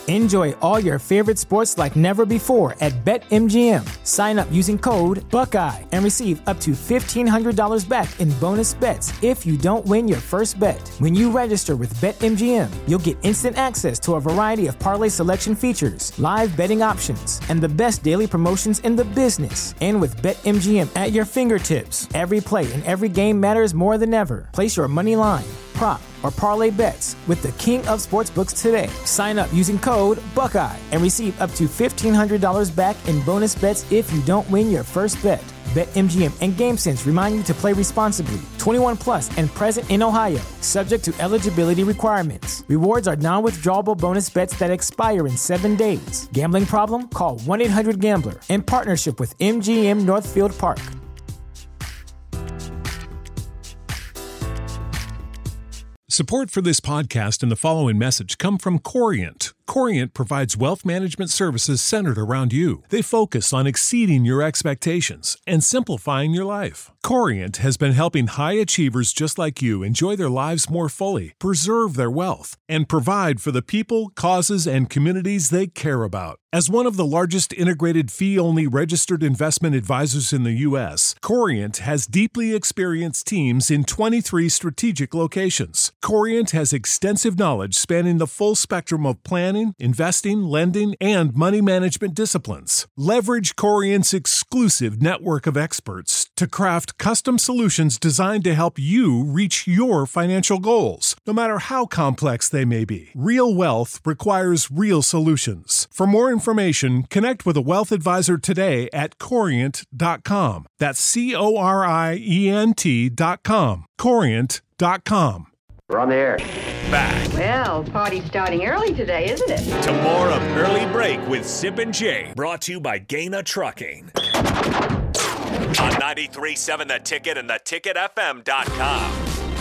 Enjoy all your favorite sports like never before at BetMGM. Sign up using code Buckeye and receive up to $1,500 back in bonus bets if you don't win your first bet. When you register with BetMGM, you'll get instant access to a variety of parlay selection features, live betting options, and the best daily promotions in the business. And with BetMGM at your fingertips, every play and every game matters more than ever. Place your money line, prop, or parlay bets with the king of sportsbooks today. Sign up using code Buckeye and receive up to $1,500 back in bonus bets if you don't win your first bet. BetMGM and GameSense remind you to play responsibly. 21 plus and present in Ohio, subject to eligibility requirements. Rewards are non-withdrawable bonus bets that expire in 7 days. Gambling problem? Call 1-800-GAMBLER. In partnership with MGM Northfield Park. Support for this podcast and the following message come from Corient. Corient provides wealth management services centered around you. They focus on exceeding your expectations and simplifying your life. Corient has been helping high achievers just like you enjoy their lives more fully, preserve their wealth, and provide for the people, causes, and communities they care about. As one of the largest integrated fee-only registered investment advisors in the U.S., Corient has deeply experienced teams in 23 strategic locations. Corient has extensive knowledge spanning the full spectrum of planning, investing, lending, and money management disciplines. Leverage Corient's exclusive network of experts to craft custom solutions designed to help you reach your financial goals, no matter how complex they may be. Real wealth requires real solutions. For more information, connect with a wealth advisor today at Corient.com. That's Corient.com. Corient.com. We're on the air. Back Well, party's starting early today, isn't it? to more of Early Break with Sip and Jay, brought to you by Gaina Trucking. On 93.7 The Ticket and theticketfm.com.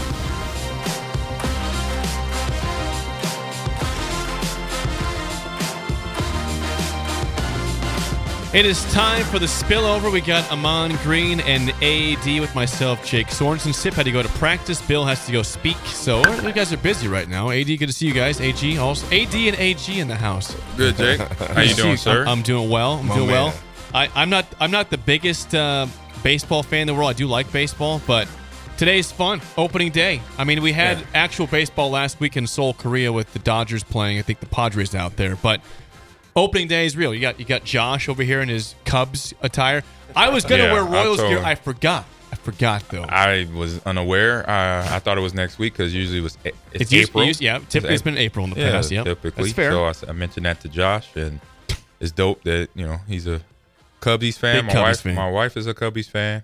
It is time for the spillover. We got Amon Green and AD with myself, Jake Sorensen. Sip had to go to practice. Bill has to go speak. So you guys are busy right now. AD, good to see you guys. AG also. AD and AG in the house. Good, Jake. How you doing, sir? I'm doing well. I'm doing well. I'm not the biggest baseball fan in the world. I do like baseball, but today's fun. Opening day. I mean, we had actual baseball last week in Seoul, Korea, with the Dodgers playing. I think the Padres out there, but opening day is real. You got Josh over here in his Cubs attire. I was gonna wear Royals gear. I forgot though. I was unaware. I thought it was next week because usually it's April. Typically it's been April in the past. Yeah, typically. That's fair. So I mentioned that to Josh, and it's dope that he's a Cubbies fan. Big Cubbies fan. My wife is a Cubbies fan.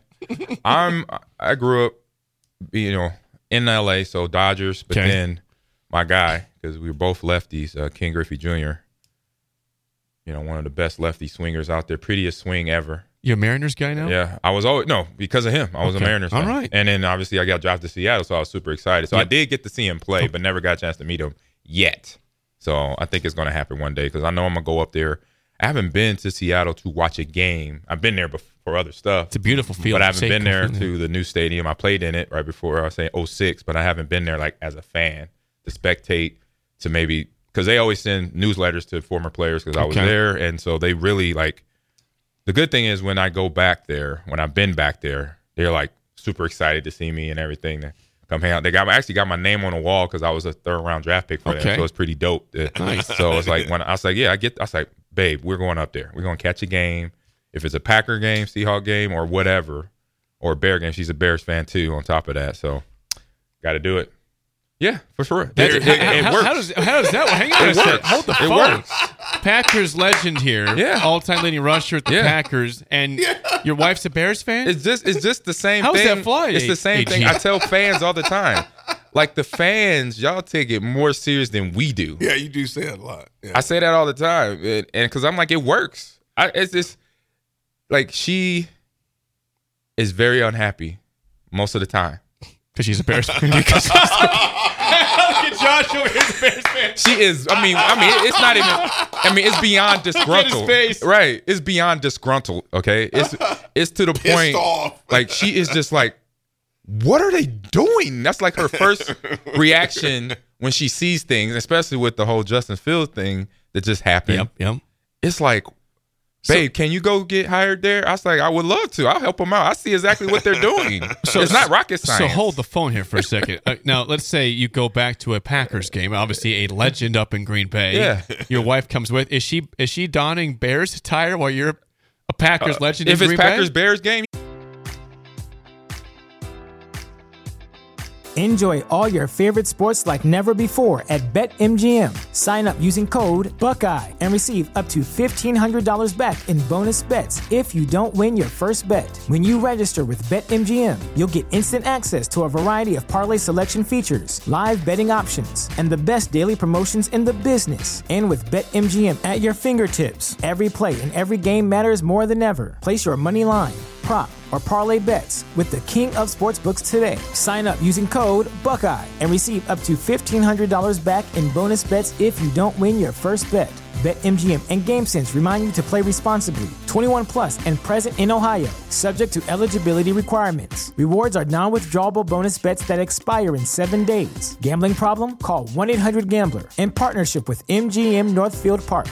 I grew up, in LA, so Dodgers. But then my guy, because we were both lefties, Ken Griffey Jr. One of the best lefty swingers out there. Prettiest swing ever. You're a Mariners guy now? Yeah. I was always, because of him. I was a Mariners fan. All right. And then obviously I got drafted to Seattle, so I was super excited. So I did get to see him play, but never got a chance to meet him yet. So I think it's going to happen one day because I know I'm going to go up there. I haven't been to Seattle to watch a game. I've been there for other stuff. It's a beautiful field. But I haven't been there to the new stadium. I played in it right before, I was saying 06, but I haven't been there like as a fan to spectate, to maybe – because they always send newsletters to former players because I was there. And so they really the good thing is when I go back there, when I've been back there, they're like super excited to see me and everything. To come hang out. They actually got my name on the wall because I was a 3rd round draft pick for them. So it's pretty dope. Nice. So it's like when I was like, I was like, babe, we're going up there. We're going to catch a game. If it's a Packer game, Seahawk game, or whatever, or a Bear game. She's a Bears fan too on top of that. So got to do it. Yeah, for sure. It works. How does that work? Hang on a second. Hold the phone. It works. Packers legend here. Yeah. All-time leading rusher at the Packers. And your wife's a Bears fan? It's just the same thing. How does that fly? It's the same thing. I tell fans all the time. Like the fans, y'all take it more serious than we do. Yeah, you do say it a lot. Yeah. I say that all the time. And because I'm like, it works. It's just like she is very unhappy most of the time. Because she's a Bears fan. Look at Josh over here, a Bears fan. She is. I mean, it's not even. It's beyond disgruntled. Right. It's beyond disgruntled. Okay. It's to the point. Off. Like she is just like, what are they doing? That's like her first reaction when she sees things, especially with the whole Justin Fields thing. that just happened. Yep. It's like, babe, can you go get hired there? I was like, I would love to. I'll help them out. I see exactly what they're doing. So it's not rocket science. So hold the phone here for a second. Now, let's say you go back to a Packers game. Obviously, a legend up in Green Bay. Yeah. Your wife comes with. Is she donning Bears attire while you're a Packers legend in Green Bay? If it's Packers-Bears game. Enjoy all your favorite sports like never before at BetMGM. Sign up using code Buckeye and receive up to $1,500 back in bonus bets if you don't win your first bet. When you register with BetMGM, you'll get instant access to a variety of parlay selection features, live betting options, and the best daily promotions in the business. And with BetMGM at your fingertips, every play and every game matters more than ever. Place your money line, prop, or parlay bets with the king of sportsbooks today. Sign up using code Buckeye and receive up to $1,500 back in bonus bets if you don't win your first bet. BetMGM and GameSense remind you to play responsibly. 21 plus and present in Ohio, subject to eligibility requirements. Rewards are non-withdrawable bonus bets that expire in 7 days. Gambling problem? Call 1-800-GAMBLER in partnership with MGM Northfield Park.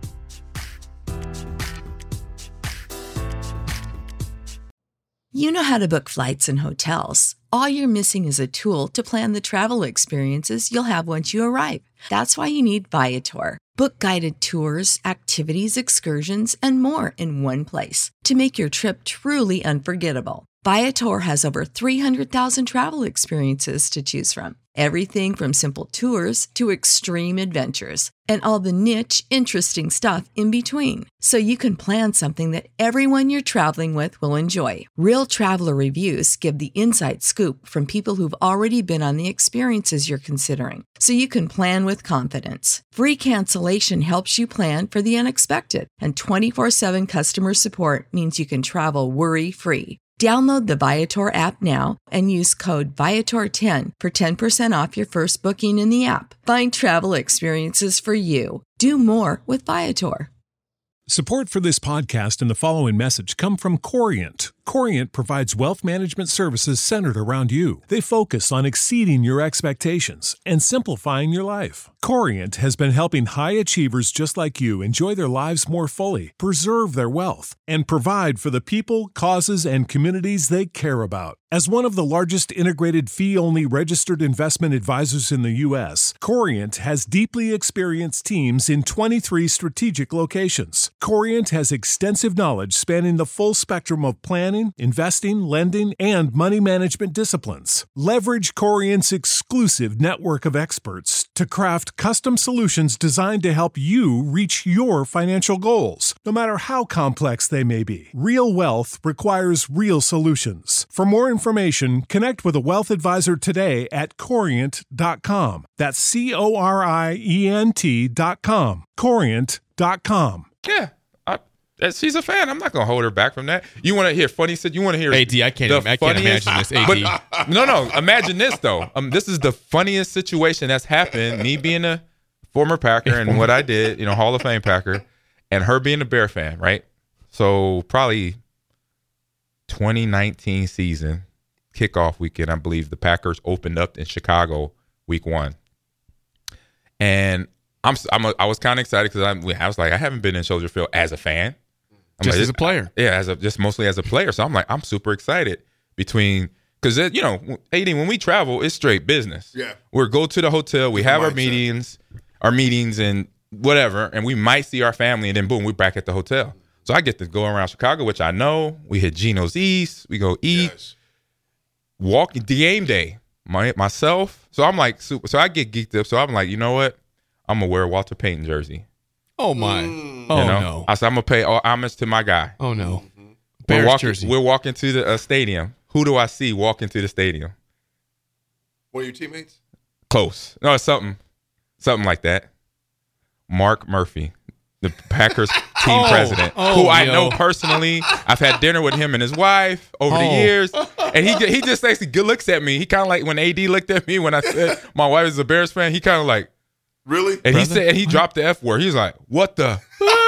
You know how to book flights and hotels. All you're missing is a tool to plan the travel experiences you'll have once you arrive. That's why you need Viator. Book guided tours, activities, excursions, and more in one place to make your trip truly unforgettable. Viator has over 300,000 travel experiences to choose from. Everything from simple tours to extreme adventures and all the niche, interesting stuff in between. So you can plan something that everyone you're traveling with will enjoy. Real traveler reviews give the inside scoop from people who've already been on the experiences you're considering. So you can plan with confidence. Free cancellation helps you plan for the unexpected. And 24/7 customer support means you can travel worry-free. Download the Viator app now and use code Viator10 for 10% off your first booking in the app. Find travel experiences for you. Do more with Viator. Support for this podcast and the following message come from Corient. Corient provides wealth management services centered around you. They focus on exceeding your expectations and simplifying your life. Corient has been helping high achievers just like you enjoy their lives more fully, preserve their wealth, and provide for the people, causes, and communities they care about. As one of the largest integrated fee-only registered investment advisors in the U.S., Corient has deeply experienced teams in 23 strategic locations. Corient has extensive knowledge spanning the full spectrum of planning, investing, lending, and money management disciplines. Leverage Corient's exclusive network of experts to craft custom solutions designed to help you reach your financial goals, no matter how complex they may be. Real wealth requires real solutions. For more information, connect with a wealth advisor today at Corient.com. That's Corient.com. Corient.com. Yeah. She's a fan. I'm not gonna hold her back from that. You want to hear funny? You want to hear AD? I can't imagine this. AD. But, no. Imagine this though. This is the funniest situation that's happened. Me being a former Packer and what I did, Hall of Fame Packer, and her being a Bear fan, right? So probably 2019 season kickoff weekend, I believe the Packers opened up in Chicago week 1, and I was kind of excited because I was like, I haven't been in Soldier Field as a fan. As a player. Yeah, just mostly as a player. So I'm like, I'm super excited because, AD, when we travel, it's straight business. Yeah. We go to the hotel, we have our meetings and whatever, and we might see our family, and then boom, we're back at the hotel. So I get to go around Chicago, which I know. We hit Geno's East. We go eat. Yes. Walk the game day. Myself. So I'm like, so I get geeked up. So I'm like, you know what? I'm going to wear a Walter Payton jersey. Oh, my. No. I said, I'm going to pay homage to my guy. Oh, no. Bears jersey. We're walking to the stadium. Who do I see walking to the stadium? One of your teammates? Close. No, something like that. Mark Murphy, the Packers team president, who I know personally. I've had dinner with him and his wife over the years. And he just actually looks at me. He kind of like when AD looked at me when I said my wife is a Bears fan, he kind of like, really? And he dropped the F word. He's like, what the?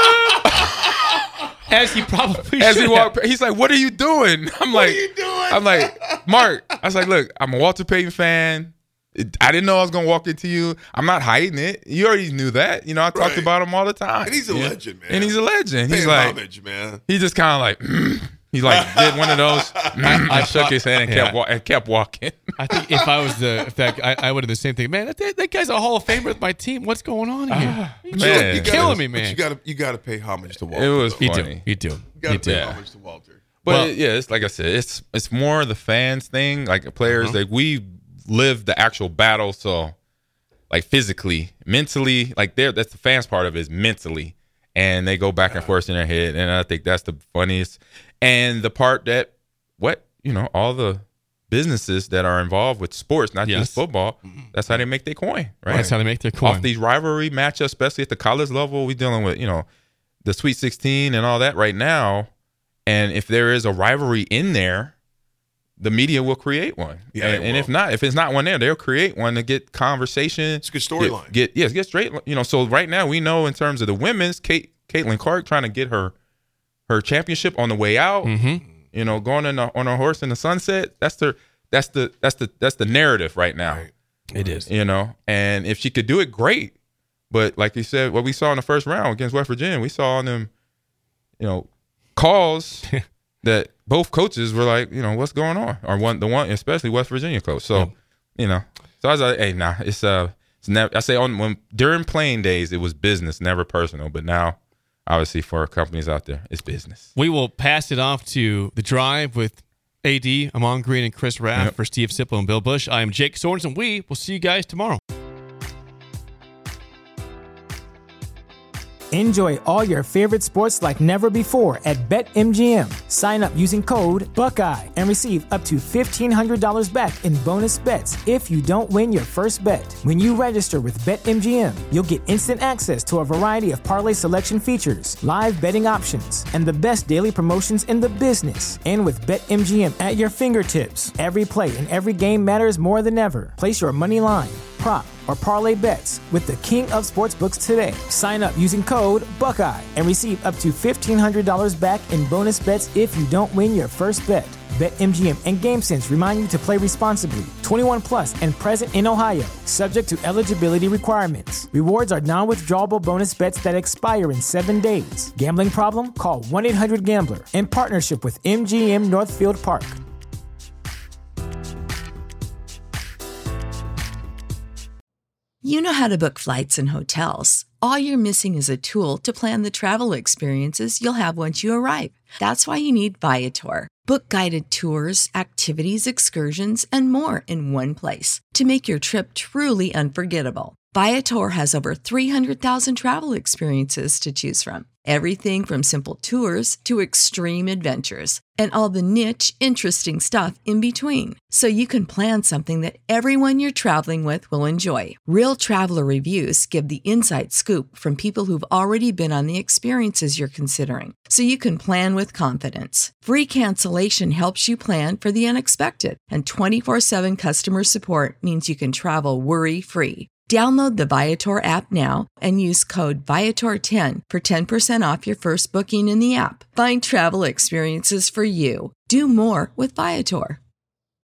As he probably As should he walked, he's like, what are you doing? I'm like, What are you doing? I'm like, Mark. I was like, look, I'm a Walter Payton fan. I didn't know I was going to walk into you. I'm not hiding it. You already knew that. You know, I talked about him all the time. And he's a legend, man. And he's a legend. He's Pay like, homage, man. He just kind of like, he like did one of those. I shook his hand and kept walking. I think if I was I would have the same thing. Man, that guy's a Hall of Famer with my team. What's going on here? You're killing me, man. You got to pay homage to Walter. It was though. funny. You do. You got to pay homage to Walter. But it's like I said, it's more the fans thing. Like players, like we live the actual battle. So like physically, mentally, like that's the fans part of it is mentally, and they go back and forth in their head. And I think that's the funniest. And the part that all the businesses that are involved with sports, not just football, that's how they make their coin, right? That's how they make their coin. Off these rivalry matchups, especially at the college level, we're dealing with, the Sweet 16 and all that right now. And if there is a rivalry in there, the media will create one. Yeah, and if it's not one there, they'll create one to get conversation. It's a good storyline. Get straight. So right now we know in terms of the women's, Caitlin Clark trying to get her championship on the way out. Going on a horse in the sunset. That's the narrative right now. Right. It is. And if she could do it, great. But like you said, what we saw in the first round against West Virginia, we saw on them, calls that both coaches were like, what's going on? Or the one, especially West Virginia coach. So, so I was like, hey, it's never. I say during playing days, it was business, never personal. But now, obviously, for companies out there, it's business. We will pass it off to The Drive with AD, Amon Green, and Chris Raff for Steve Sipple and Bill Bush. I am Jake Sorensen. We will see you guys tomorrow. Enjoy all your favorite sports like never before at BetMGM. Sign up using code Buckeye and receive up to $1,500 back in bonus bets if you don't win your first bet. When you register with BetMGM, you'll get instant access to a variety of parlay selection features, live betting options, and the best daily promotions in the business. And with BetMGM at your fingertips, every play and every game matters more than ever. Place your money line, prop, or parlay bets with the king of sportsbooks today. Sign up using code Buckeye and receive up to $1,500 back in bonus bets if you don't win your first bet. BetMGM and GameSense remind you to play responsibly. 21 plus and present in Ohio, subject to eligibility requirements. Rewards are non-withdrawable bonus bets that expire in 7 days. Gambling problem? Call 1-800-GAMBLER. In partnership with MGM Northfield Park. You know how to book flights and hotels. All you're missing is a tool to plan the travel experiences you'll have once you arrive. That's why you need Viator. Book guided tours, activities, excursions, and more in one place to make your trip truly unforgettable. Viator has over 300,000 travel experiences to choose from. Everything from simple tours to extreme adventures and all the niche, interesting stuff in between. So you can plan something that everyone you're traveling with will enjoy. Real traveler reviews give the inside scoop from people who've already been on the experiences you're considering. So you can plan with confidence. Free cancellation helps you plan for the unexpected. And 24/7 customer support means you can travel worry-free. Download the Viator app now and use code Viator10 for 10% off your first booking in the app. Find travel experiences for you. Do more with Viator.